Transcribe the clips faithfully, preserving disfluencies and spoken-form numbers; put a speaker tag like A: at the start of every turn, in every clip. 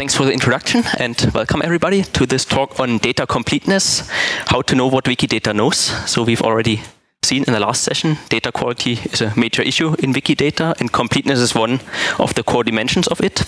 A: thanks for the introduction and welcome everybody to this talk on data completeness, how to know what Wikidata knows. So we've already seen in the last session, data quality is a major issue in Wikidata and completeness is one of the core dimensions of it.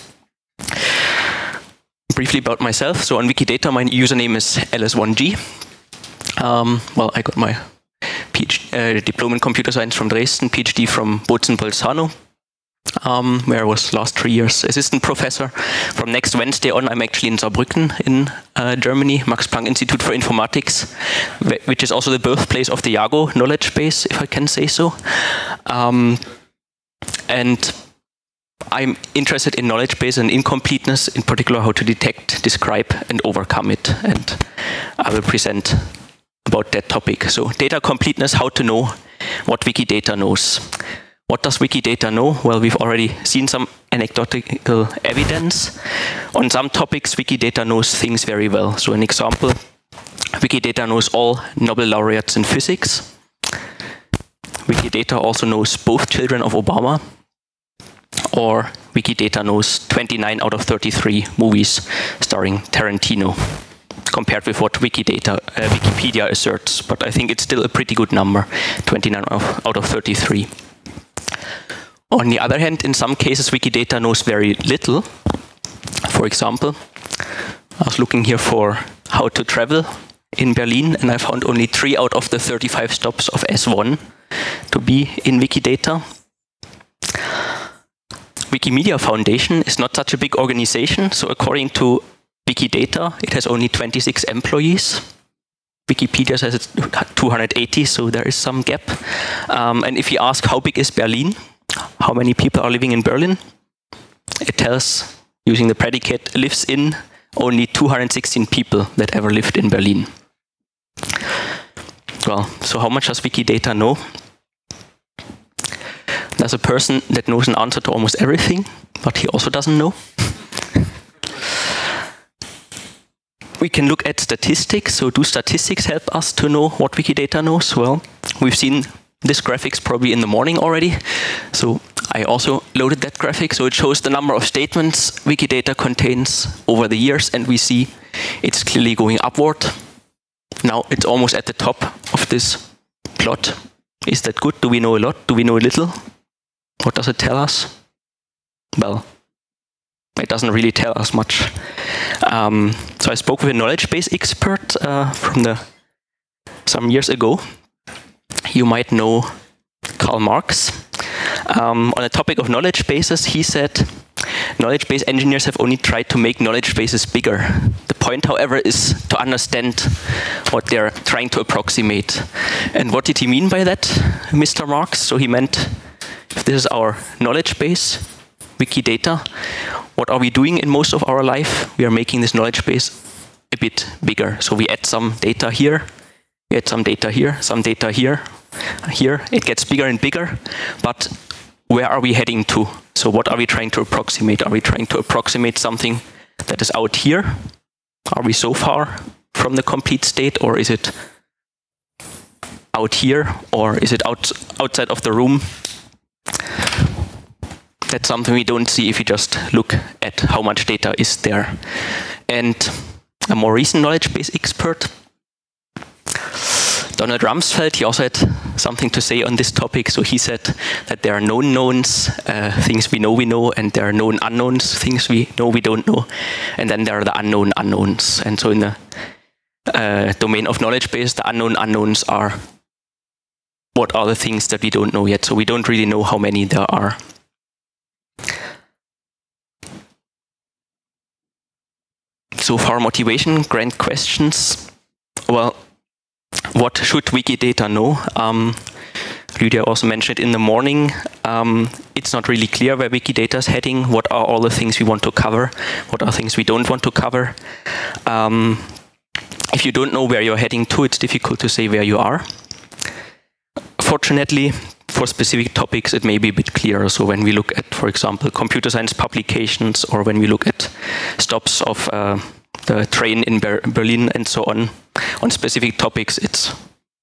A: Briefly about myself, so on Wikidata my username is L S one G. Um, well, I got my PhD, uh, diploma in computer science from Dresden, PhD from Bozen Bolzano. Um, where I was last three years assistant professor. From next Wednesday on, I'm actually in Saarbrücken in uh, Germany, Max Planck Institute for Informatics, which is also the birthplace of the Yago knowledge base, if I can say so. Um, and I'm interested in knowledge base and incompleteness, in particular how to detect, describe, and overcome it. And I will present about that topic. So data completeness, how to know what Wikidata knows. What does Wikidata know? Well, we've already seen some anecdotal evidence. On some topics, Wikidata knows things very well. So an example, Wikidata knows all Nobel laureates in physics. Wikidata also knows both children of Obama. Or Wikidata knows twenty-nine out of thirty-three movies starring Tarantino, compared with what Wikidata, uh, Wikipedia asserts. But I think it's still a pretty good number, twenty-nine out of thirty-three. On the other hand, in some cases, Wikidata knows very little. For example, I was looking here for how to travel in Berlin, and I found only three out of the thirty-five stops of S one to be in Wikidata. Wikimedia Foundation is not such a big organization, so according to Wikidata, it has only twenty-six employees. Wikipedia says it's two hundred eighty, so there is some gap. Um, and if you ask how big is Berlin, how many people are living in Berlin, it tells, using the predicate lives in, only two hundred sixteen people that ever lived in Berlin. Well, so how much does Wikidata know? There's a person that knows an answer to almost everything, but he also doesn't know. We can look at statistics. So do statistics help us to know what Wikidata knows? Well, we've seen this graphics probably in the morning already. So I also loaded that graphic. So it shows the number of statements Wikidata contains over the years, and we see it's clearly going upward. Now it's almost at the top of this plot. Is that good? Do we know a lot? Do we know a little? What does it tell us? Well, it doesn't really tell us much. Um, so I spoke with a knowledge base expert uh, from the some years ago. You might know Karl Marx. Um, on the topic of knowledge bases, he said, knowledge base engineers have only tried to make knowledge bases bigger. The point, however, is to understand what they're trying to approximate. And what did he mean by that, Mister Marx? So he meant, if this is our knowledge base, Wikidata, what are we doing in most of our life? We are making this knowledge base a bit bigger. So we add some data here, we add some data here, some data here, here. It gets bigger and bigger, but where are we heading to? So what are we trying to approximate? Are we trying to approximate something that is out here? Are we so far from the complete state, or is it out here, or is it out, outside of the room? That's something we don't see if you just look at how much data is there. And a more recent knowledge base expert, Donald Rumsfeld, he also had something to say on this topic. So he said that there are known knowns, uh, things we know we know, and there are known unknowns, things we know we don't know. And then there are the unknown unknowns. And so in the uh, domain of knowledge base, the unknown unknowns are what are the things that we don't know yet. So we don't really know how many there are. So for motivation, grand questions. Well, what should Wikidata know? Um, Lydia also mentioned in the morning, um, it's not really clear where Wikidata is heading. What are all the things we want to cover? What are things we don't want to cover? Um, if you don't know where you're heading to, it's difficult to say where you are. Fortunately, for specific topics, it may be a bit clearer. So when we look at, for example, computer science publications, or when we look at stops of uh, the train in Ber Berlin and so on, on specific topics, it's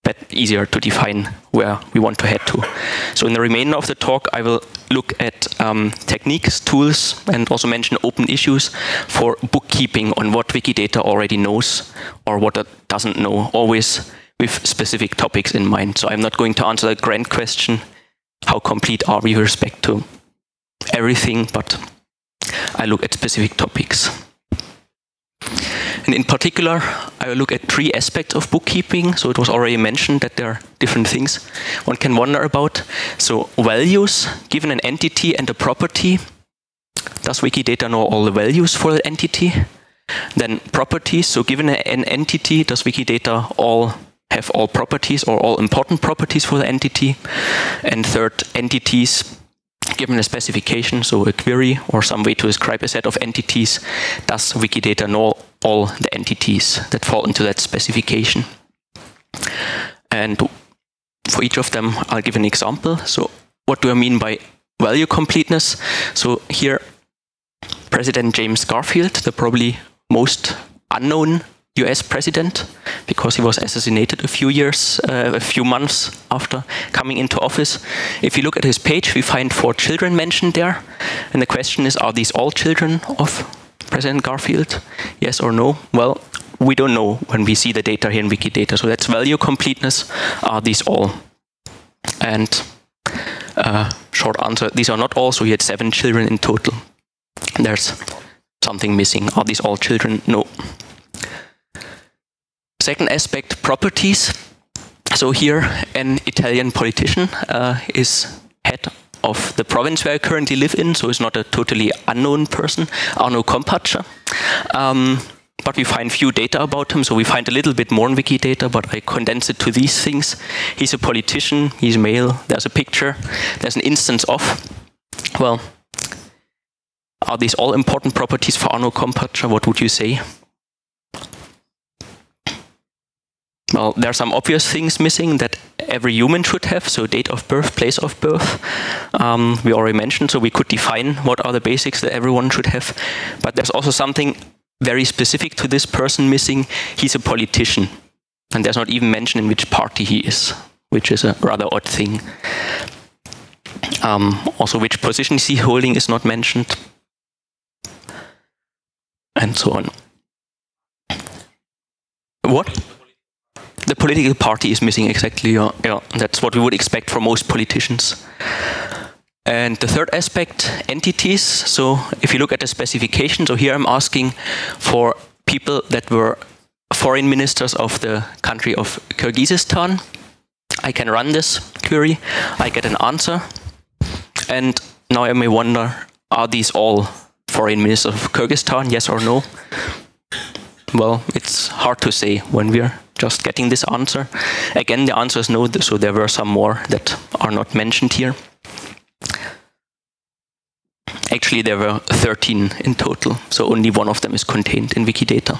A: but easier to define where we want to head to. So in the remainder of the talk, I will look at um, techniques, tools, and also mention open issues for bookkeeping on what Wikidata already knows or what it doesn't know, always with specific topics in mind. So I'm not going to answer the grand question, how complete are we with respect to everything, but I look at specific topics. And in particular, I will look at three aspects of bookkeeping. So it was already mentioned that there are different things one can wonder about. So values, given an entity and a property. Does Wikidata know all the values for the entity? Then properties, so given an entity, does Wikidata all have all properties or all important properties for the entity? And third, entities, given a specification, so a query or some way to describe a set of entities, does Wikidata know all the entities that fall into that specification? And for each of them, I'll give an example. So what do I mean by value completeness? So here, President James Garfield, the probably most unknown U S president, because he was assassinated a few years, uh, a few months after coming into office. If you look at his page, we find four children mentioned there. And the question is, are these all children of President Garfield? Yes or no? Well, we don't know when we see the data here in Wikidata. So that's value completeness. Are these all? And uh, short answer, these are not all. So he had seven children in total. And there's something missing. Are these all children? No. Second aspect, properties. So here, an Italian politician uh, is head of the province where I currently live in, so it's not a totally unknown person, Arno Kompaccia. Um, but we find few data about him, so we find a little bit more in Wikidata, but I condense it to these things. He's a politician, he's male, there's a picture, there's an instance of. Well, are these all important properties for Arno Kompaccia? What would you say? Well, there are some obvious things missing that every human should have, so date of birth, place of birth, um, we already mentioned, so we could define what are the basics that everyone should have. But there's also something very specific to this person missing. He's a politician, and there's not even mentioned in which party he is, which is a rather odd thing. Um, also, which position is he holding is not mentioned, and so on. What? The political party is missing, exactly. Yeah, yeah, that's what we would expect from most politicians. And the third aspect, entities. So if you look at the specification, so here I'm asking for people that were foreign ministers of the country of Kyrgyzstan. I can run this query, I get an answer. And now I may wonder, are these all foreign ministers of Kyrgyzstan, yes or no? Well, it's hard to say when we're just getting this answer. Again, the answer is no, so there were some more that are not mentioned here. Actually, there were thirteen in total, so only one of them is contained in Wikidata.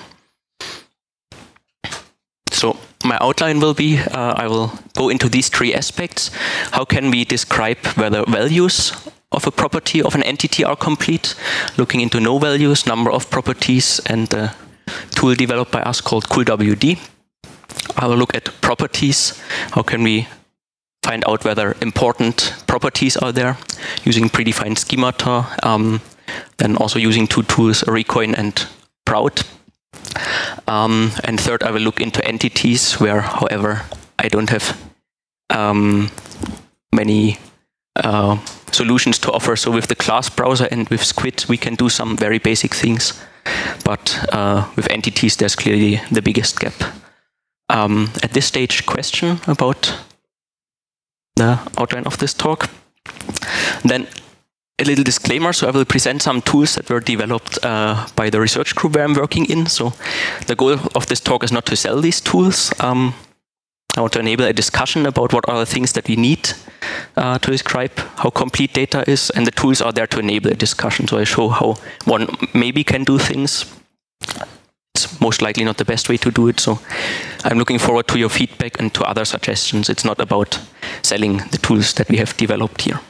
A: So my outline will be, uh, I will go into these three aspects. How can we describe whether values of a property, of an entity are complete? Looking into no values, number of properties, and the tool developed by us called CoolWD. I will look at properties. How can we find out whether important properties are there using predefined schemata, um, then also using two tools, Recoin and Proud. Um, and third, I will look into entities where, however, I don't have um, many uh, solutions to offer. So with the class browser and with Squid, we can do some very basic things. But uh, with entities, there's clearly the biggest gap. Um, at this stage, question about the outline of this talk. Then a little disclaimer, so I will present some tools that were developed uh, by the research group where I'm working in. So the goal of this talk is not to sell these tools. Um, I want to enable a discussion about what are the things that we need uh, to describe how complete data is, and the tools are there to enable a discussion. So I show how one maybe can do things. It's most likely not the best way to do it, so I'm looking forward to your feedback and to other suggestions. It's not about selling the tools that we have developed here.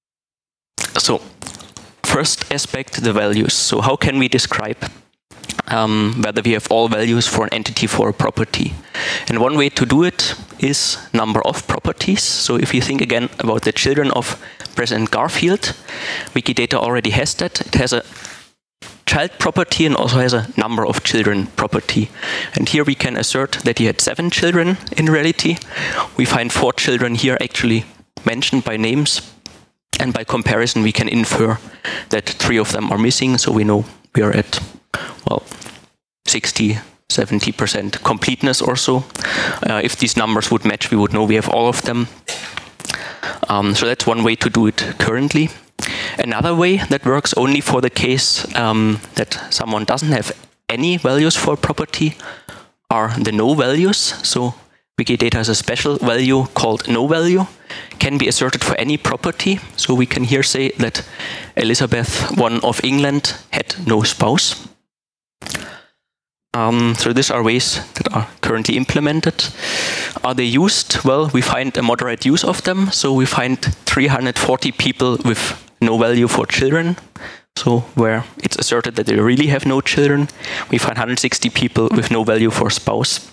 A: So, first aspect, the values. So how can we describe um, whether we have all values for an entity for a property. And one way to do it is number of properties. So if you think again about the children of President Garfield, Wikidata already has that. It has a child property and also has a number of children property. And here we can assert that he had seven children in reality. We find four children here actually mentioned by names. And by comparison, we can infer that three of them are missing. So we know we are at, well, sixty, seventy percent completeness or so. Uh, if these numbers would match, we would know we have all of them. Um, so that's one way to do it currently. Another way that works only for the case um, that someone doesn't have any values for a property are the no values. So Wikidata has a special value called no value, can be asserted for any property. So we can here say that Elizabeth the First of England had no spouse. Um, so these are ways that are currently implemented. Are they used? Well, we find a moderate use of them. So we find three hundred forty people with no value for children. So where it's asserted that they really have no children. We find one hundred sixty people with no value for spouse.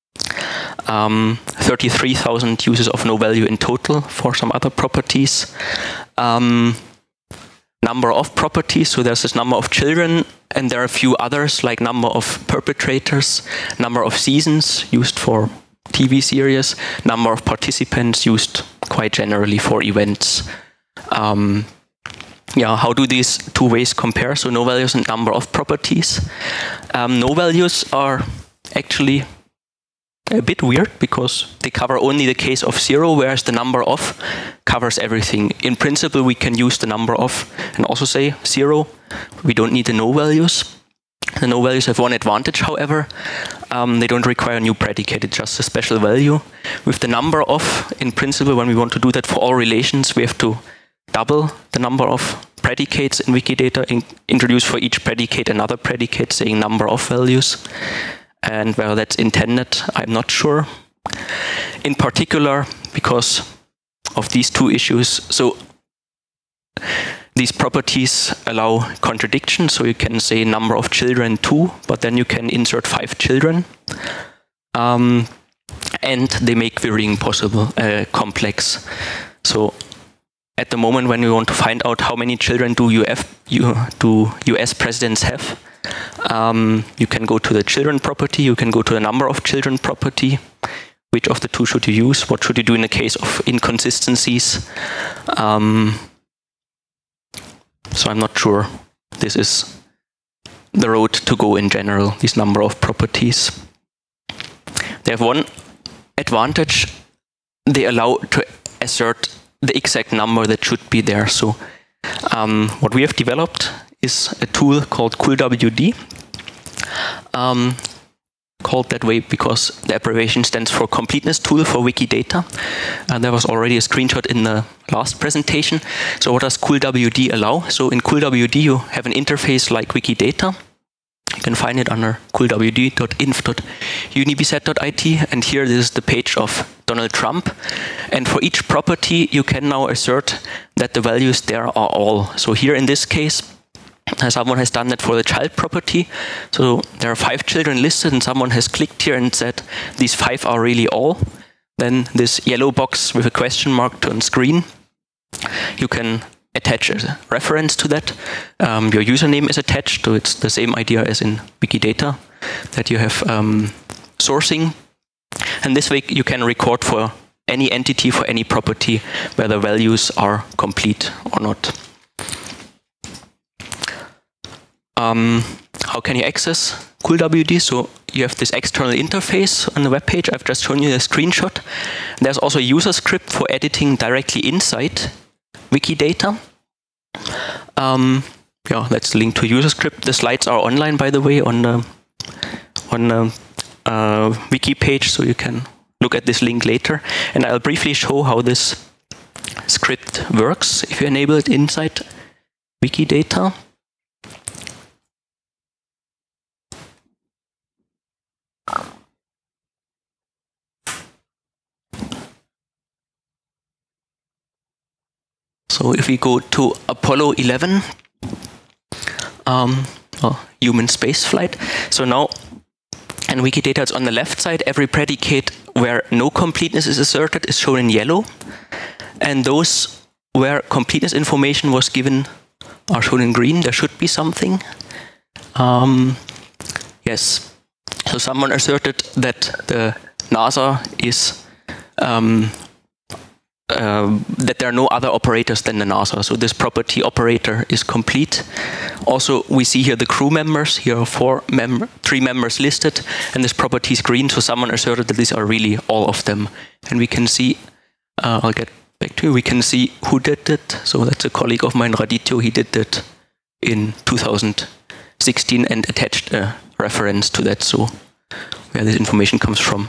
A: Um, thirty-three thousand uses of no value in total for some other properties. Um, number of properties, so there's this number of children, and there are a few others like number of perpetrators, number of seasons used for T V series, number of participants used quite generally for events. Um, yeah, how do these two ways compare? So no values and number of properties. Um, no values are actually a bit weird because they cover only the case of zero, whereas the number of covers everything. In principle, we can use the number of and also say zero. We don't need the no values. The no values have one advantage, however. Um, they don't require a new predicate, it's just a special value. With the number of, in principle, when we want to do that for all relations, we have to double the number of predicates in Wikidata, in introduce for each predicate another predicate saying number of values. And whether that's intended, I'm not sure. In particular, because of these two issues, so these properties allow contradiction, so you can say number of children two, but then you can insert five children. Um, and they make querying possible, uh, complex. So at the moment when we want to find out how many children do U F, U, do U S presidents have, um, you can go to the children property, you can go to the number of children property. Which of the two should you use? What should you do in the case of inconsistencies? Um, so I'm not sure this is the road to go in general, this number of properties. They have one advantage. They allow to assert the exact number that should be there. So um, what we have developed is a tool called CoolWD. Um, called that way because the abbreviation stands for Completeness Tool for Wikidata. And there was already a screenshot in the last presentation. So what does CoolWD allow? So in CoolWD you have an interface like Wikidata. You can find it under coolwd dot inf dot unibset dot I T, and here this is the page of Donald Trump. And for each property you can now assert that the values there are all. So here in this case, someone has done that for the child property. So there are five children listed and someone has clicked here and said these five are really all. Then this yellow box with a question mark turns green. You can attach a reference to that. Um, your username is attached, so it's the same idea as in Wikidata, that you have um, sourcing. And this way you can record for any entity, for any property, where the values are complete or not. Um, how can you access CoolWD? So you have this external interface on the web page. I've just shown you a screenshot. There's also a user script for editing directly inside Wikidata. Um, yeah, that's linked to user script. The slides are online, by the way, on the on the uh, wiki page, so you can look at this link later. And I'll briefly show how this script works if you enable it inside Wikidata. So if we go to Apollo eleven, um, well, human space flight. So now, in Wikidata, it's on the left side. Every predicate where no completeness is asserted is shown in yellow, and those where completeness information was given are shown in green. There should be something. Um, yes. So someone asserted that the NASA is um, uh, that there are no other operators than the NASA. So this property operator is complete. Also, we see here the crew members. Here are four mem three members listed, and this property is green. So someone asserted that these are really all of them. And we can see, uh, I'll get back to you, we can see who did it. So that's a colleague of mine, Radityo. He did that in two thousand sixteen and attached a reference to that, so where this information comes from.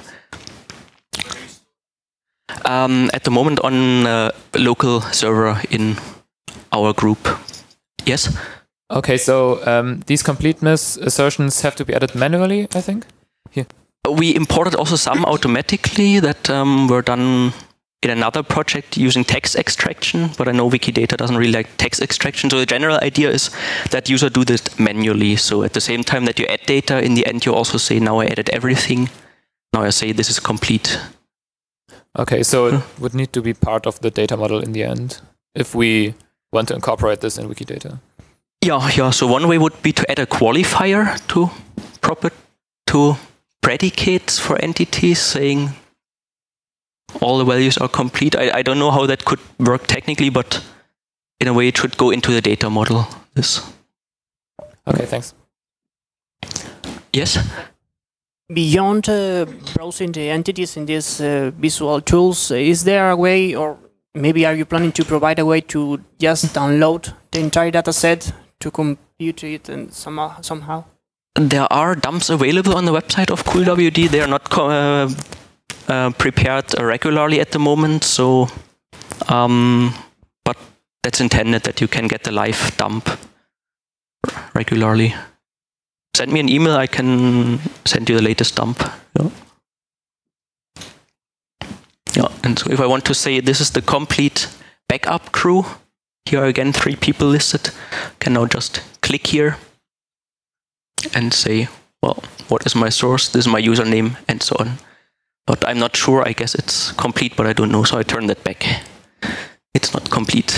A: Um, at the moment on a local server in our group. Yes?
B: Okay, so um, these completeness assertions have to be added manually, I think? Here.
A: We imported also some automatically that um, were done in another project using text extraction, but I know Wikidata doesn't really like text extraction. So the general idea is that user do this manually. So at the same time that you add data, in the end you also say, now I added everything. Now I say this is complete.
B: Okay, so it would need to be part of the data model in the end, if we want to incorporate this in Wikidata.
A: Yeah, yeah. So one way would be to add a qualifier to proper to predicates for entities, saying all the values are complete. I, I don't know how that could work technically, but in a way it should go into the data model. This.
B: Okay, thanks.
A: Yes?
C: Beyond uh, browsing the entities in these uh, visual tools, is there a way, or maybe are you planning to provide a way to just download the entire data set to compute it and somehow? somehow?
A: There are dumps available on the website of CoolWD. They are not co uh, uh, prepared regularly at the moment, so um, but that's intended that you can get the live dump regularly. Send me an email, I can send you the latest dump. Yeah. Yeah, and so if I want to say this is the complete backup crew, here are again three people listed, I can now just click here and say, well, what is my source? This is my username, and so on. But I'm not sure, I guess it's complete, but I don't know, so I turn that back. It's not complete.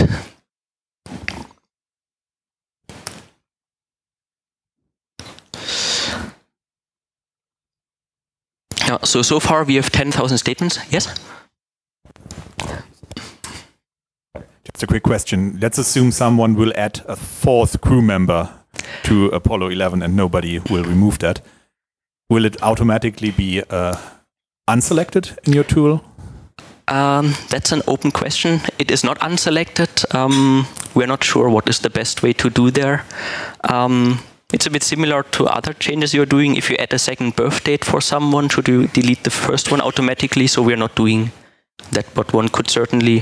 A: Yeah, so, so far we have ten thousand statements. Yes?
D: Just a quick question. Let's assume someone will add a fourth crew member to Apollo eleven and nobody will remove that. Will it automatically be uh, unselected in your tool?
A: Um, that's an open question. It is not unselected. Um, we're not sure what is the best way to do there. Um, It's a bit similar to other changes you're doing. If you add a second birth date for someone, should you delete the first one automatically? So we're not doing that, but one could certainly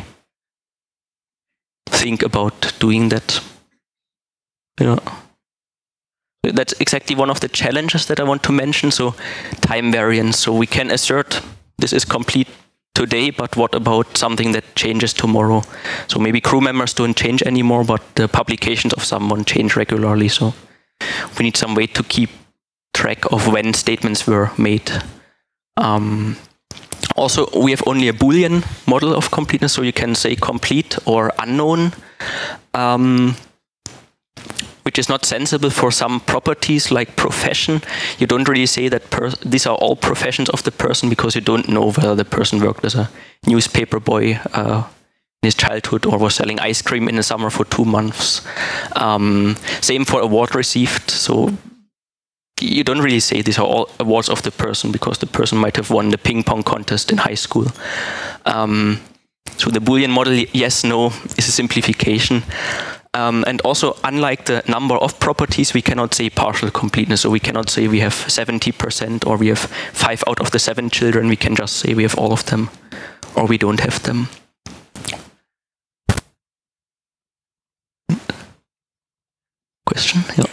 A: think about doing that. Yeah. That's exactly one of the challenges that I want to mention. So time variance. So we can assert this is complete today, but what about something that changes tomorrow? So maybe crew members don't change anymore, but the publications of someone change regularly. So we need some way to keep track of when statements were made. Um, also, we have only a Boolean model of completeness, so you can say complete or unknown, um, which is not sensible for some properties like profession. You don't really say that these are all professions of the person because you don't know whether the person worked as a newspaper boy uh, in his childhood or was selling ice cream in the summer for two months. Um, same for award received. So you don't really say these are all awards of the person because the person might have won the ping pong contest in high school. Um, so the Boolean model, yes, no, is a simplification. Um, and also, unlike the number of properties, we cannot say partial completeness. So we cannot say we have seventy percent or we have five out of the seven children. We can just say we have all of them or we don't have them. Question? Yeah.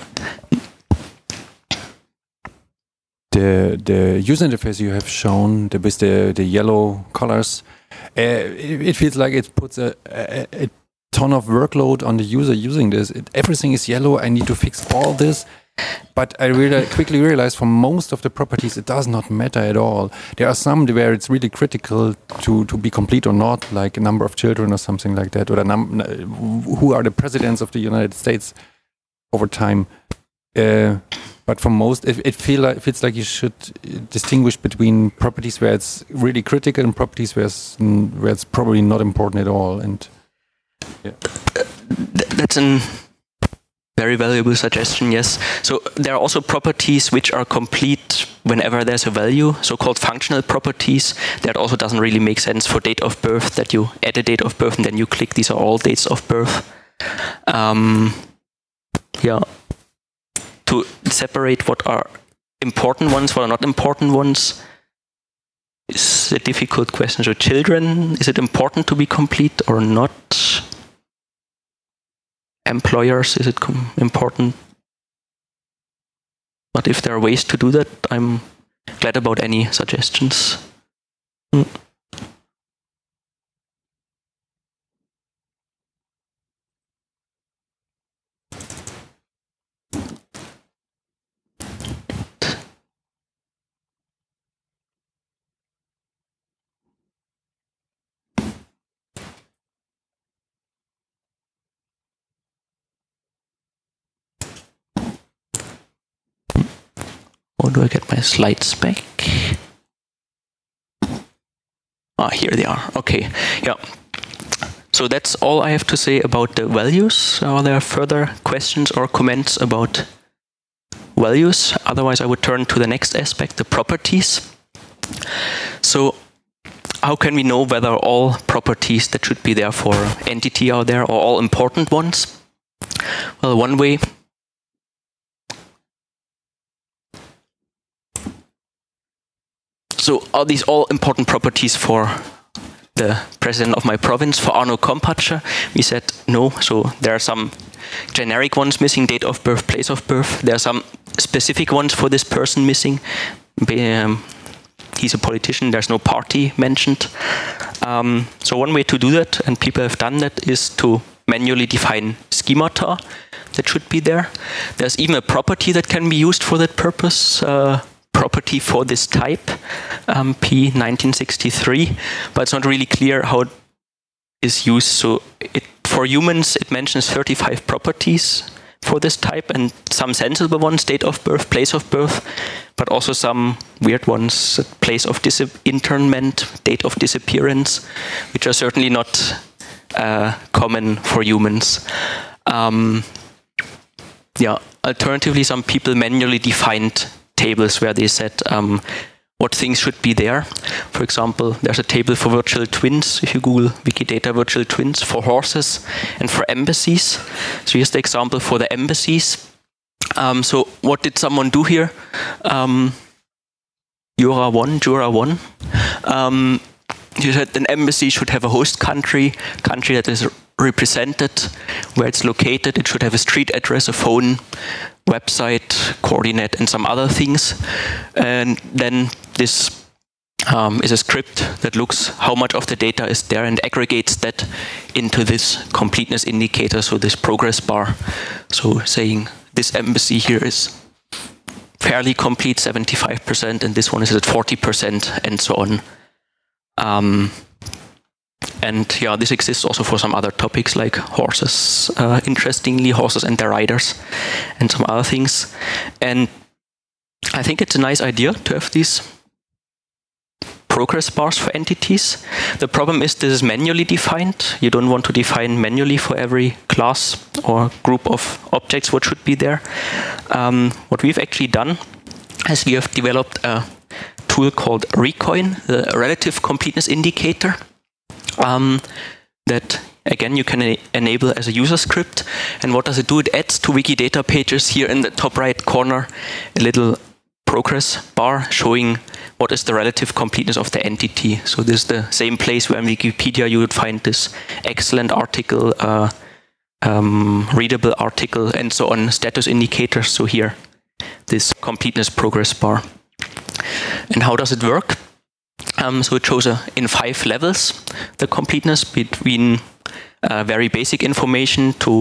E: The the user interface you have shown the, with the the yellow colors, uh, it, it feels like it puts a, a, a ton of workload on the user using this. It, everything is yellow. I need to fix all this. But I reali quickly realized for most of the properties, it does not matter at all. There are some where it's really critical to, to be complete or not, like a number of children or something like that, or a num who are the presidents of the United States over time. Uh, but for most, it, it, feel like, it feels like you should distinguish between properties where it's really critical and properties where it's, where it's probably not important at all. And yeah.
A: That's a very valuable suggestion, yes. So there are also properties which are complete whenever there's a value, so-called functional properties. That also doesn't really make sense for date of birth, that you add a date of birth and then you click these are all dates of birth. Um, yeah. To separate what are important ones, what are not important ones, is a difficult question. So children, is it important to be complete or not? Employers, is it important? But if there are ways to do that, I'm glad about any suggestions. Mm. How do I get my slides back? Ah, here they are. Okay, yeah. So that's all I have to say about the values. Are there further questions or comments about values? Otherwise, I would turn to the next aspect, the properties. So how can we know whether all properties that should be there for entity are there, or all important ones? Well, one way So are these all important properties for the president of my province, for Arno Kompatscher? We said no, so there are some generic ones missing, date of birth, place of birth. There are some specific ones for this person missing. Um, he's a politician, there's no party mentioned. Um, so one way to do that, and people have done that, is to manually define schemata that should be there. There's even a property that can be used for that purpose. Uh, property for this type, um, P nineteen sixty-three, but it's not really clear how it is used. So it, for humans, it mentions thirty-five properties for this type, and some sensible ones, date of birth, place of birth, but also some weird ones, place of internment, date of disappearance, which are certainly not uh, common for humans. Um, yeah, alternatively, some people manually defined tables where they said um, what things should be there. For example, there's a table for virtual twins, if you Google Wikidata virtual twins, for horses and for embassies. So here's the example for the embassies. Um, so what did someone do here? Um, Jura one, Jura one. Um, you said an embassy should have a host country, country that is represented, where it's located. It should have a street address, a phone, website, coordinate, and some other things. And then this um, is a script that looks how much of the data is there and aggregates that into this completeness indicator, so this progress bar. So saying this embassy here is fairly complete, seventy-five percent, and this one is at forty percent, and so on. Um, And yeah, this exists also for some other topics like horses, uh, interestingly, horses and their riders, and some other things. And I think it's a nice idea to have these progress bars for entities. The problem is this is manually defined. You don't want to define manually for every class or group of objects what should be there. Um, what we've actually done is we have developed a tool called Recoin, the Relative Completeness Indicator. Um, that again you can enable as a user script. And what does it do? It adds to Wikidata pages here in the top right corner a little progress bar showing what is the relative completeness of the entity. So this is the same place where in Wikipedia you would find this excellent article, uh, um, readable article, and so on, status indicators. So here, this completeness progress bar. And how does it work? Um, so it shows uh, in five levels the completeness, between uh, very basic information to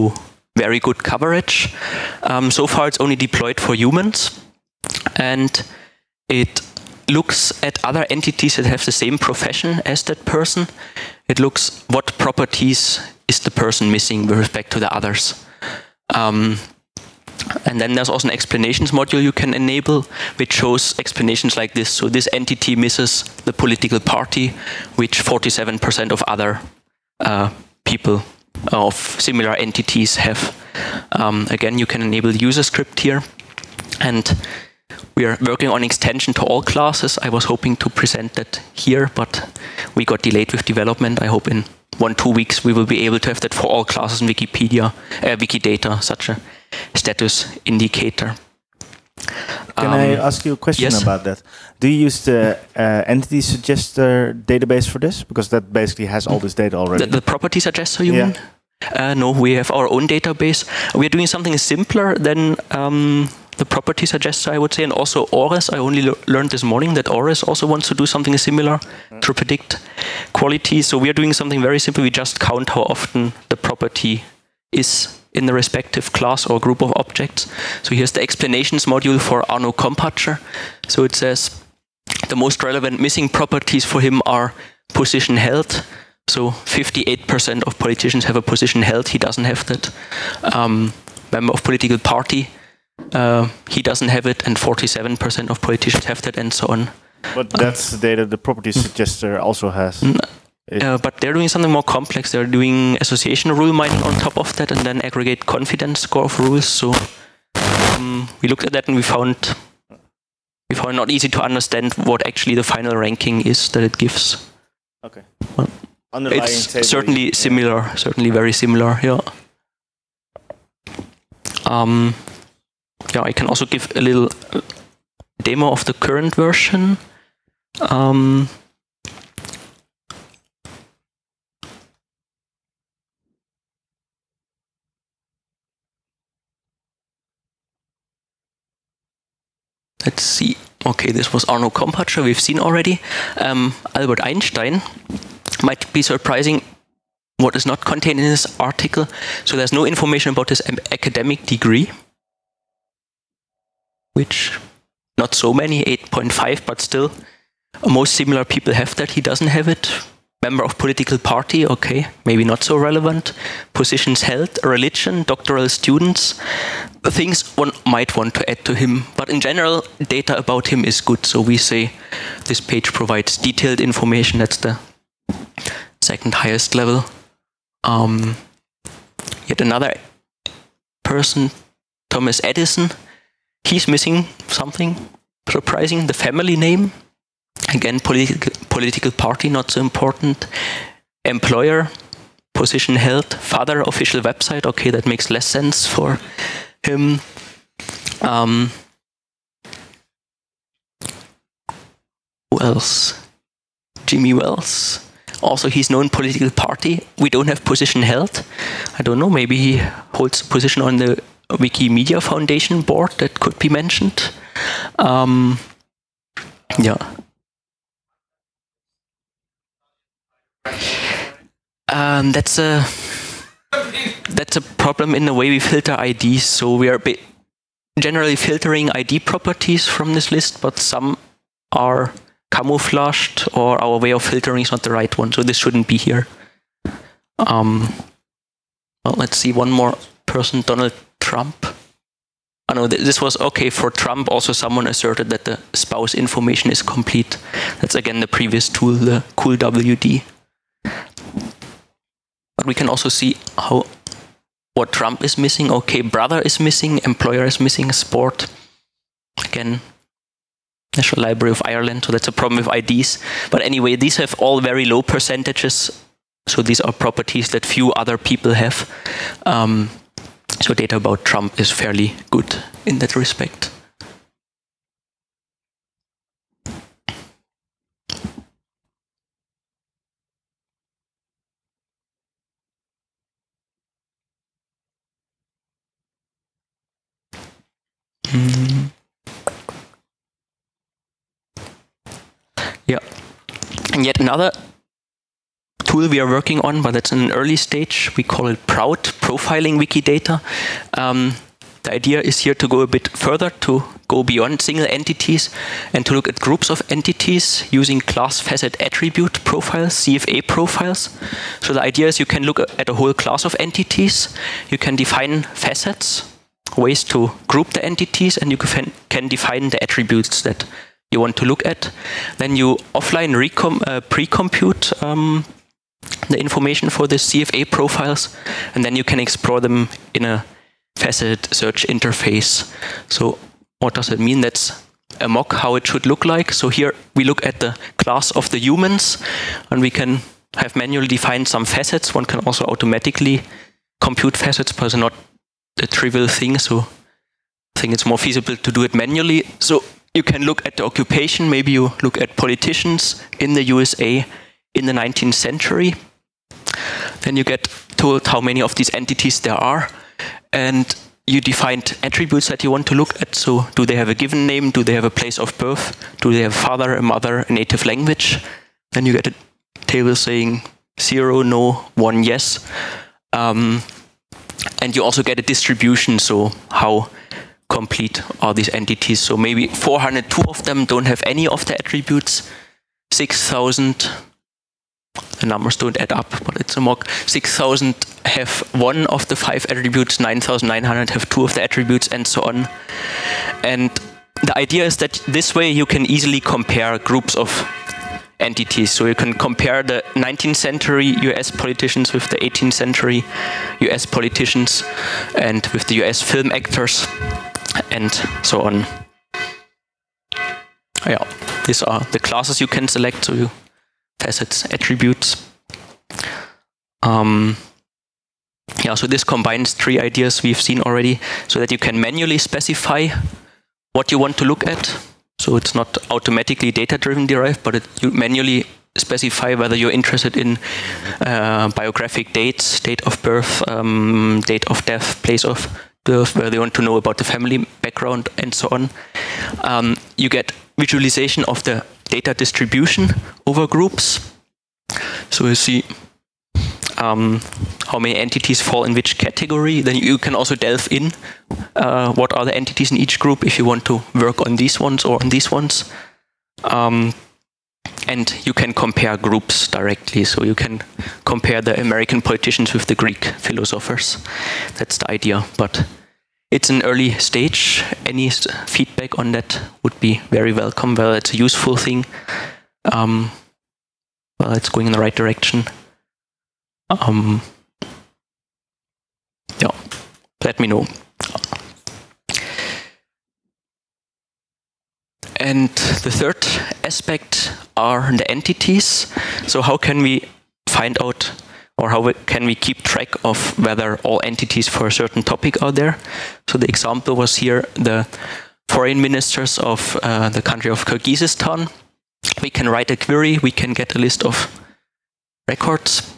A: very good coverage. Um, so far, it's only deployed for humans, and it looks at other entities that have the same profession as that person. It looks what properties is the person missing with respect to the others. Um, and then there's also an explanations module you can enable, which shows explanations like this. So this entity misses the political party, which forty-seven percent of other uh, people of similar entities have. Um, again, you can enable the user script here. And we are working on extension to all classes. I was hoping to present that here, but we got delayed with development. I hope in one, two weeks we will be able to have that for all classes in Wikipedia, uh, Wikidata, such a status indicator.
F: Can
A: um,
F: I ask you a question
A: yes?
F: about that? Do you use the uh, entity suggester database for this? Because that basically has all this data already.
A: The, the property suggester, you
F: yeah.
A: mean? Uh, no, we have our own database. We are doing something simpler than um, the property suggester, I would say, and also Ores. I only le learned this morning that Ores also wants to do something similar mm. to predict quality. So we are doing something very simple. We just count how often the property is in the respective class or group of objects. So here's the explanations module for Arno Kompatcher. So it says the most relevant missing properties for him are position held. So fifty-eight percent of politicians have a position held. He doesn't have that. Um, member of political party, uh, he doesn't have it, and forty-seven percent of politicians have that, and so on.
F: But that's the data the property suggester also has.
A: Uh, but they're doing something more complex. They're doing association rule mining on top of that, and then aggregate confidence score of rules. So um, we looked at that, and we found we found it not easy to understand what actually the final ranking is that it gives.
F: Okay.
A: Well,
F: Underlying
A: it's
F: table,
A: certainly
F: yeah.
A: similar, certainly very similar, yeah. Um, yeah, I can also give a little demo of the current version. Um, let's see. Okay, this was Arno Kompatcher, we've seen already. Um, Albert Einstein might be surprising what is not contained in this article. So there's no information about his academic degree, which not so many, eight point five, but still most similar people have that. He doesn't have it. Member of political party, okay, maybe not so relevant. Positions held, religion, doctoral students, things one might want to add to him. But in general, data about him is good. So we say this page provides detailed information. That's the second highest level. Um, yet another person, Thomas Edison, he's missing something surprising, the family name. Again, political, political party, not so important. Employer, position held. Father, official website. Okay, that makes less sense for him. Um, who else? Jimmy Wells. Also, he's known political party. We don't have position held. I don't know, maybe he holds a position on the Wikimedia Foundation board that could be mentioned. Um, yeah. Um, that's a that's a problem in the way we filter I Ds. So we are generally filtering I D properties from this list, but some are camouflaged, or our way of filtering is not the right one. So this shouldn't be here. Um, well, let's see one more person, Donald Trump. I know this was okay for Trump. Also, someone asserted that the spouse information is complete. That's again the previous tool, the cool W D. But we can also see how what Trump is missing. Okay, brother is missing, employer is missing, sport. Again, National Library of Ireland. So that's a problem with I Ds. But anyway, these have all very low percentages. So these are properties that few other people have. Um, so data about Trump is fairly good in that respect. Mm. Yeah. And yet another tool we are working on, but it's in an early stage. We call it PROUD, Profiling Wikidata. Um, the idea is here to go a bit further, to go beyond single entities and to look at groups of entities using class facet attribute profiles, C F A profiles. So the idea is you can look at a whole class of entities, you can define facets, ways to group the entities, and you can, can define the attributes that you want to look at. Then you offline recom uh, pre-compute um, the information for the C F A profiles, and then you can explore them in a facet search interface. So what does it mean? That's a mock how it should look like. So here we look at the class of the humans, and we can have manually defined some facets. One can also automatically compute facets, but it's not a trivial thing. So I think it's more feasible to do it manually. So you can look at the occupation. Maybe you look at politicians in the U S A in the nineteenth century. Then you get told how many of these entities there are, and you defined attributes that you want to look at. So do they have a given name? Do they have a place of birth? Do they have a father, a mother, a native language? Then you get a table saying zero, no, one, yes. Um, and you also get a distribution, so how complete are these entities. So maybe four hundred two of them don't have any of the attributes. six thousand, the numbers don't add up, but it's a mock. six thousand have one of the five attributes, nine thousand nine hundred have two of the attributes, and so on. And the idea is that this way you can easily compare groups of entities. So you can compare the nineteenth century U S politicians with the eighteenth century U S politicians, and with the U S film actors, and so on. Yeah, these are the classes you can select. So you facets, attributes. Um, yeah, so this combines three ideas we've seen already, so that you can manually specify what you want to look at. So it's not automatically data-driven derived, but it, you manually specify whether you're interested in uh, biographic dates, date of birth, um, date of death, place of birth, whether you want to know about the family background, and so on. Um, you get visualization of the data distribution over groups. So you see um, how many entities fall in which category. Then you can also delve in uh, what are the entities in each group if you want to work on these ones or on these ones. Um, and you can compare groups directly. So you can compare the American politicians with the Greek philosophers. That's the idea. But it's an early stage. Any feedback on that would be very welcome, whether it's a useful thing, um, well, it's going in the right direction. Um, yeah, let me know. And the third aspect are the entities. So how can we find out, or how can we keep track of whether all entities for a certain topic are there? So the example was here, the foreign ministers of uh, the country of Kyrgyzstan. We can write a query, we can get a list of records.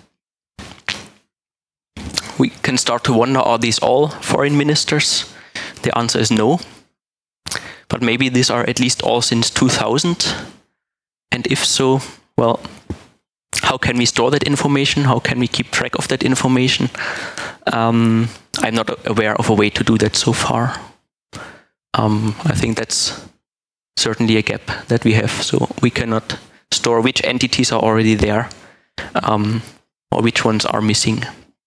A: We can start to wonder, are these all foreign ministers? The answer is no. But maybe these are at least all since two thousand. And if so, well, how can we store that information? How can we keep track of that information? Um, I'm not aware of a way to do that so far. Um, I think that's certainly a gap that we have. So we cannot store which entities are already there, um, or which ones are missing.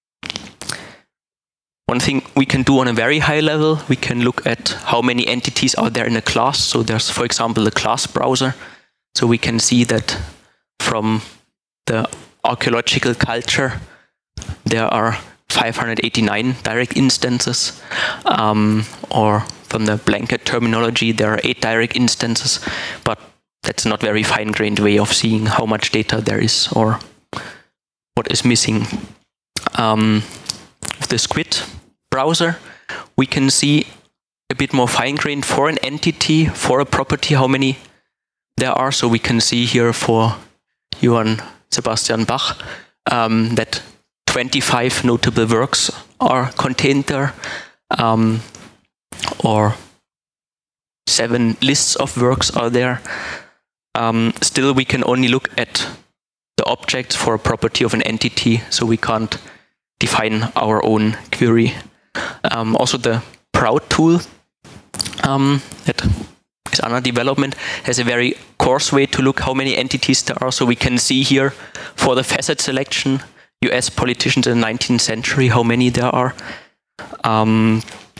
A: One thing we can do on a very high level, we can look at how many entities are there in a class. So there's, for example, the class browser. So we can see that from the archaeological culture, there are five hundred eighty-nine direct instances. Um, or from the blanket terminology, there are eight direct instances. But that's not very fine-grained way of seeing how much data there is or what is missing. Um, the Squid browser, we can see a bit more fine-grained for an entity, for a property, how many there are. So we can see here for Johann Sebastian Bach um, that twenty-five notable works are contained there, um, or seven lists of works are there. Um, still, we can only look at the objects for a property of an entity, so we can't define our own query. Um, also, the Proud tool um, that is under development has a very coarse way to look how many entities there are. So we can see here for the facet selection, U S politicians in the nineteenth century, how many there are. Um,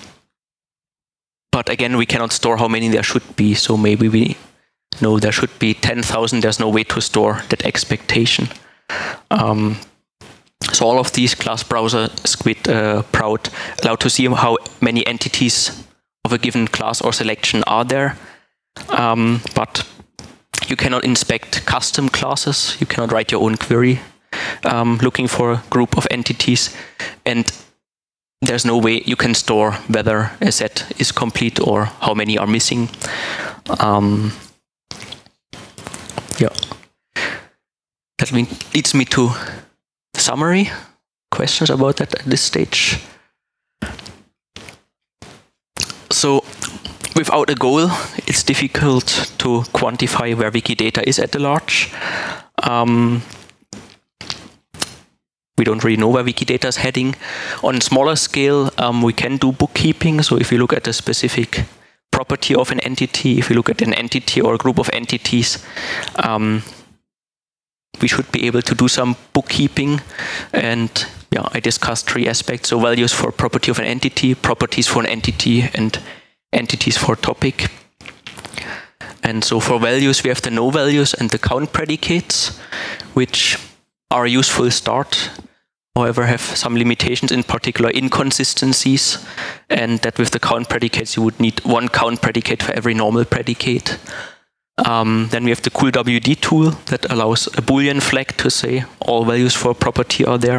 A: but again, we cannot store how many there should be. So maybe we know there should be ten thousand. There's no way to store that expectation. Um, so all of these class browser Squid uh, Proud allow to see how many entities of a given class or selection are there. Um, but you cannot inspect custom classes. You cannot write your own query um, looking for a group of entities. And there's no way you can store whether a set is complete or how many are missing. Um, yeah. That leads me to the summary. Questions about that at this stage? So, without a goal, it's difficult to quantify where Wikidata is at the large. Um, we don't really know where Wikidata is heading. On a smaller scale, um, we can do bookkeeping. So if you look at a specific property of an entity, if you look at an entity or a group of entities, um, we should be able to do some bookkeeping. And yeah, I discussed three aspects. So values for property of an entity, properties for an entity, and entities for topic. And so for values, we have the no values and the count predicates, which are a useful start, however have some limitations, in particular inconsistencies, and that with the count predicates you would need one count predicate for every normal predicate. Um, then we have the CoolWD tool that allows a Boolean flag to say all values for a property are there,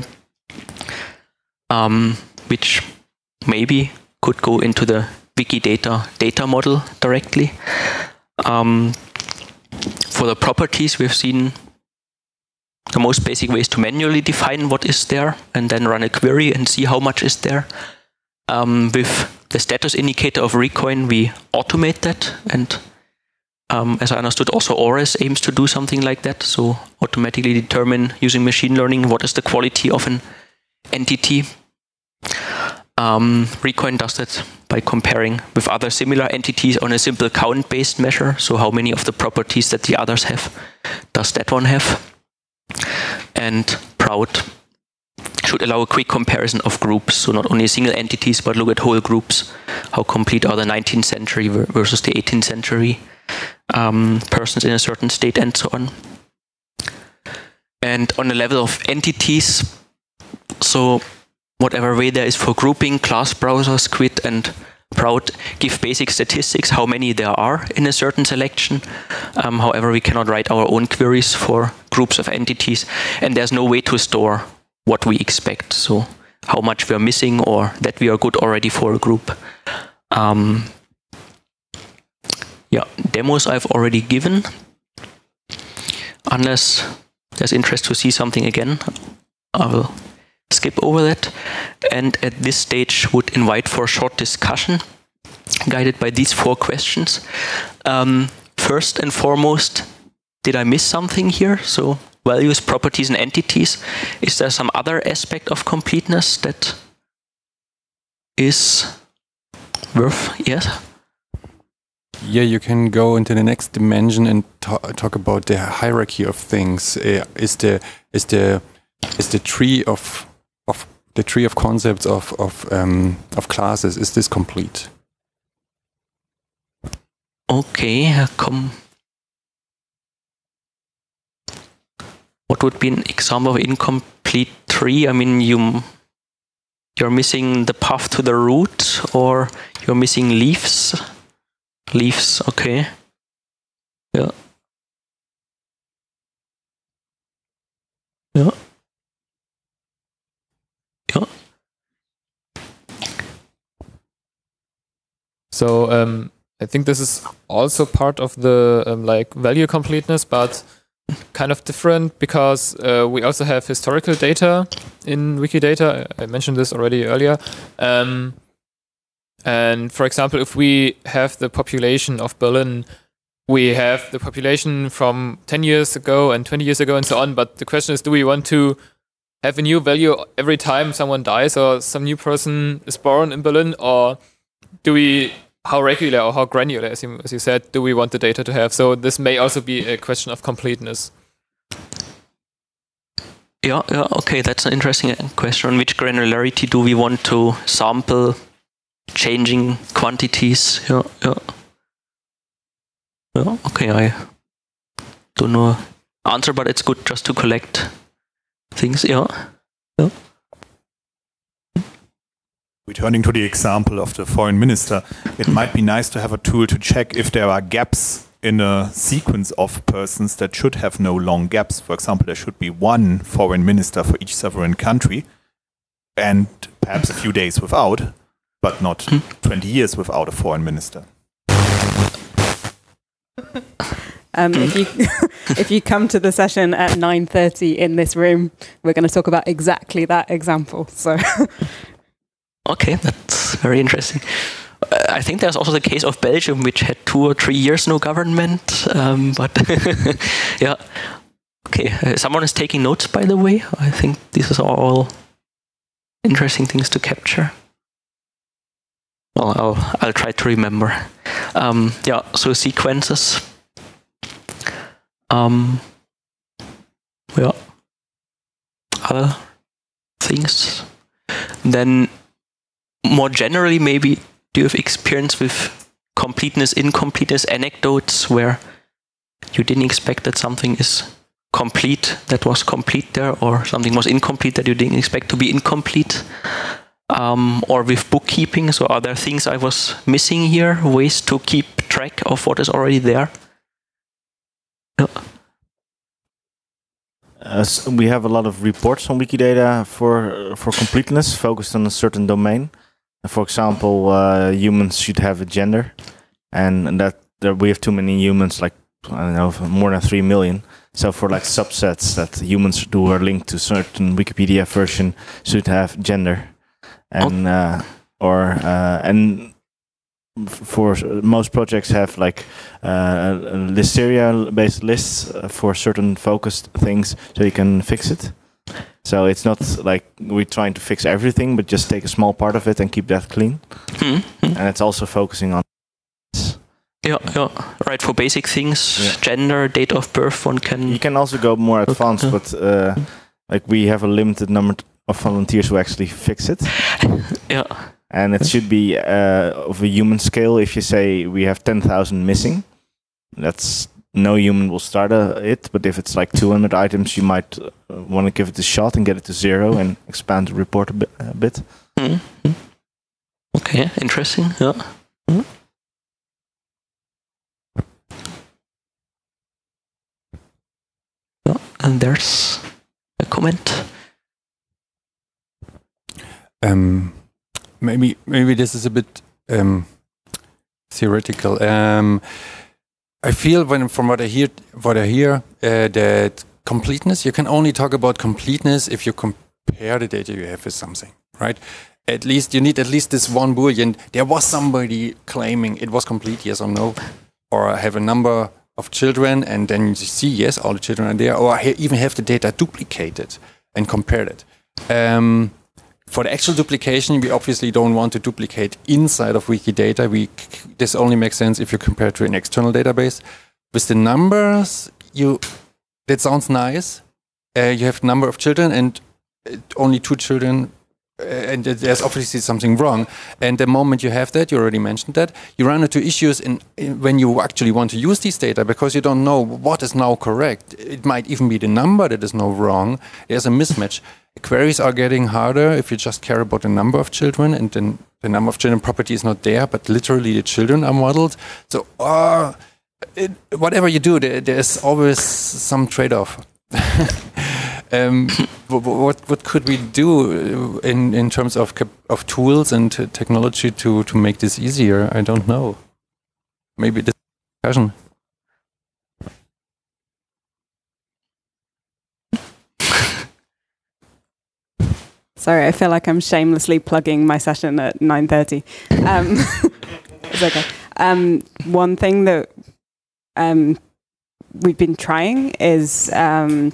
A: um, which maybe could go into the Wikidata data model directly. Um, for the properties, we've seen the most basic way is to manually define what is there and then run a query and see how much is there. Um, with the status indicator of Recoin, we automate that, and um, as I understood, also Ores aims to do something like that, so automatically determine using machine learning what is the quality of an entity. Um, Recoin does that by comparing with other similar entities on a simple count-based measure, so how many of the properties that the others have does that one have. And Proud should allow a quick comparison of groups, so not only single entities, but look at whole groups. How complete are the nineteenth century versus the eighteenth century um, persons in a certain state, and so on. And on the level of entities, so whatever way there is for grouping, class browser, Squid, and Proud give basic statistics, how many there are in a certain selection. Um, however, we cannot write our own queries for groups of entities, and there's no way to store what we expect. So how much we are missing or that we are good already for a group. Um, yeah, demos I've already given. Unless there's interest to see something again, I will skip over that, and at this stage would invite for a short discussion guided by these four questions. Um, first and foremost, did I miss something here? So values, properties, and entities. Is there some other aspect of completeness that is worth? Yes?
E: Yeah, you can go into the next dimension and ta talk about the hierarchy of things. Uh, is the is the is the tree of of the tree of concepts of of um, of classes, is this complete?
A: Okay, come. What would be an example of incomplete tree? I mean, you you're missing the path to the root, or you're missing leaves. Leaves, okay. Yeah. Yeah. Yeah.
B: So um, I think this is also part of the um, like value completeness, but kind of different, because uh, we also have historical data in Wikidata. I mentioned this already earlier. Um, and for example, if we have the population of Berlin we have the population from ten years ago and twenty years ago and so on. But the question is, do we want to have a new value every time someone dies or some new person is born in Berlin? Or do we, how regular or how granular, as you, as you said, do we want the data to have? So this may also be a question of completeness.
A: Yeah, yeah, okay, that's an interesting question. On which granularity do we want to sample changing quantities? Yeah, yeah. Yeah, okay, I don't know answer, but it's good just to collect things. Yeah. Yeah.
D: Returning to the example of the foreign minister, it might be nice to have a tool to check if there are gaps in a sequence of persons that should have no long gaps. For example, there should be one foreign minister for each sovereign country, and perhaps a few days without, but not hmm. twenty years without a foreign minister.
G: Um, if you if you come to the session at nine thirty in this room, we're going to talk about exactly that example. So,
A: okay, that's very interesting. Uh, I think there's also the case of Belgium, which had two or three years no government. Um, but yeah, okay. Uh, someone is taking notes, by the way. I think these are all interesting things to capture. Well, I'll I'll try to remember. Um, yeah. So sequences. Um, yeah, other things. Then, more generally, maybe, do you have experience with completeness, incompleteness, anecdotes where you didn't expect that something is complete, that was complete there, or something was incomplete that you didn't expect to be incomplete? Um, or with bookkeeping, so are there things I was missing here, ways to keep track of what is already there? Yeah.
F: Uh, so we have a lot of reports on Wikidata for for completeness, focused on a certain domain. For example, uh, humans should have a gender, and that there we have too many humans, like I don't know, more than three million. So for like subsets that humans who are linked to certain Wikipedia version should have gender, and uh, or uh, and. For most projects have like uh, Listeria-based lists for certain focused things, so you can fix it. So it's not like we're trying to fix everything, but just take a small part of it and keep that clean. Mm-hmm. And it's also focusing on.
A: Yeah, yeah, right. For basic things, yeah. Gender, date of birth, one can.
F: You can also go more advanced, yeah. but uh, like we have a limited number of volunteers who actually fix it.
A: Yeah.
F: And it should be uh, of a human scale. If you say we have ten thousand missing, that's no human will start uh, it. But if it's like two hundred items, you might uh, want to give it a shot and get it to zero and expand the report a bit. A bit.
A: Mm-hmm. Okay, interesting. Yeah. Mm-hmm. Yeah. And there's a comment.
E: Um. Maybe maybe this is a bit um, theoretical. Um, I feel when from what I hear, what I hear, uh, that completeness, you can only talk about completeness if you compare the data you have with something, right? At least you need at least this one boolean. There was somebody claiming it was complete, yes or no, or I have a number of children, and then you see yes, all the children are there, or I even have the data duplicated and compared it. Um, For the actual duplication, we obviously don't want to duplicate inside of Wikidata. We this only makes sense if you compare to an external database. With the numbers, you that sounds nice. Uh, you have number of children and only two children, uh, and there's obviously something wrong. And the moment you have that, you already mentioned that, you run into issues in, in when you actually want to use these data because you don't know what is now correct. It might even be the number that is now wrong. There's a mismatch. Queries are getting harder if you just care about the number of children, and then the number of children property is not there, but literally the children are modeled. So uh, it, whatever you do, there, there's always some trade-off. um, what what could we do in, in terms of of tools and technology to, to make this easier? I don't know. Maybe this discussion.
G: Sorry, I feel like I'm shamelessly plugging my session at nine thirty. Um, it's okay. Um, one thing that um, we've been trying is um,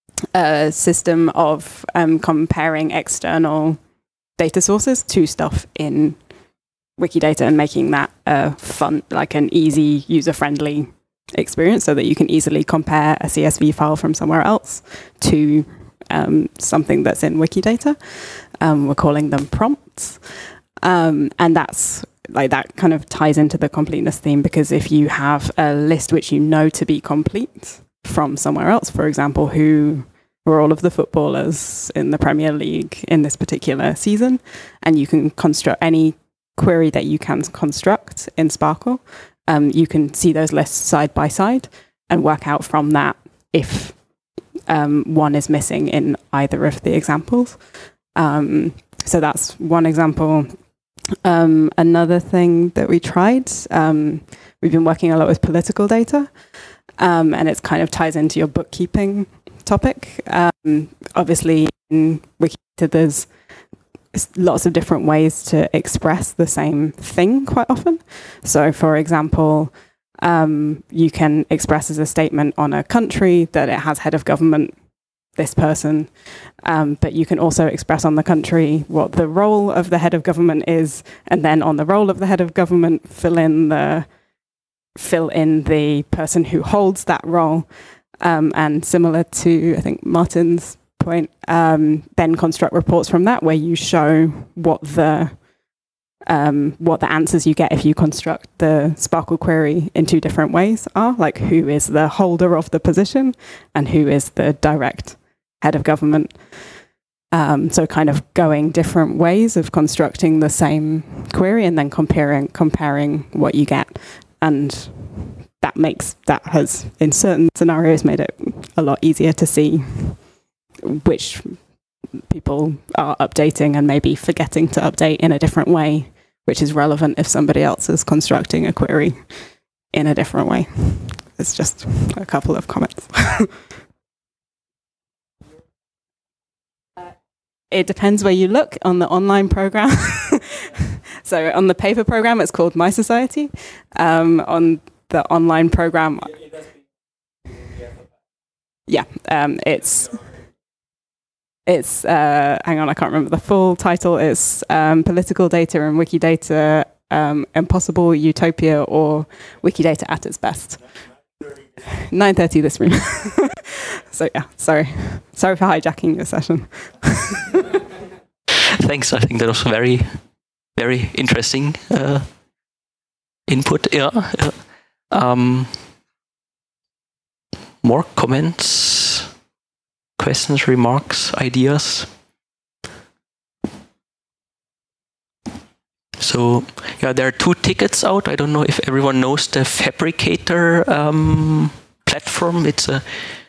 G: a system of um, comparing external data sources to stuff in Wikidata and making that a fun, like an easy, user-friendly experience so that you can easily compare a C S V file from somewhere else to um, something that's in Wikidata. Um, we're calling them prompts. Um, and that's like that kind of ties into the completeness theme, because if you have a list which you know to be complete from somewhere else, for example, who were all of the footballers in the Premier League in this particular season, and you can construct any query that you can construct in Sparkle, um, you can see those lists side by side and work out from that if um, one is missing in either of the examples. Um, so that's one example. Um, another thing that we tried, um, we've been working a lot with political data, um, and it kind of ties into your bookkeeping topic. Um, obviously, in Wikidata, there's lots of different ways to express the same thing quite often. So, for example, um, you can express as a statement on a country that it has head of government, this person, um, but you can also express on the country what the role of the head of government is, and then on the role of the head of government, fill in the fill in the person who holds that role. Um, and similar to, I think, Martin's point, um, then construct reports from that where you show what the um, what the answers you get if you construct the Sparkle query in two different ways are, like who is the holder of the position and who is the direct head of government. Um, so kind of going different ways of constructing the same query and then comparing comparing what you get. And that makes, that has, in certain scenarios, made it a lot easier to see which people are updating and maybe forgetting to update in a different way, which is relevant if somebody else is constructing a query in a different way. It's just a couple of comments. It depends where you look on the online program. So on the paper program, it's called My Society. Um, on the online program, yeah, um, it's it's uh, hang on, I can't remember the full title. It's um, Political Data and Wikidata, um, Impossible Utopia, or Wikidata at its best. nine thirty this room. So yeah, sorry, sorry for hijacking your session.
A: Thanks. I think that was very, very interesting uh, input. Yeah. yeah. Um, more comments, questions, remarks, ideas. So yeah, there are two tickets out. I don't know if everyone knows the Fabricator um, platform. It's a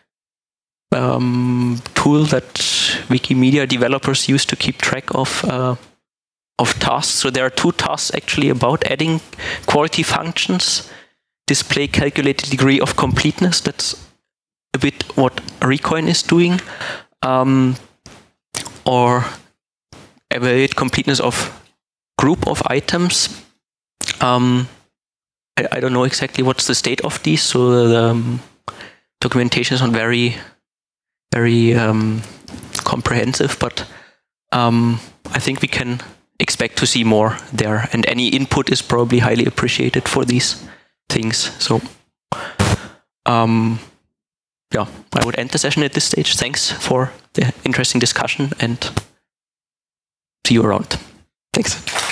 A: um, tool that Wikimedia developers use to keep track of uh, of tasks. So there are two tasks actually about adding quality functions. Display calculated degree of completeness. That's a bit what Recoin is doing. Um, or evaluate completeness of group of items. Um, I, I don't know exactly what's the state of these, so the um, documentation is not very, very um, comprehensive, but um, I think we can expect to see more there, and any input is probably highly appreciated for these things. So, um, yeah, I would end the session at this stage. Thanks for the interesting discussion, and see you around. Thanks.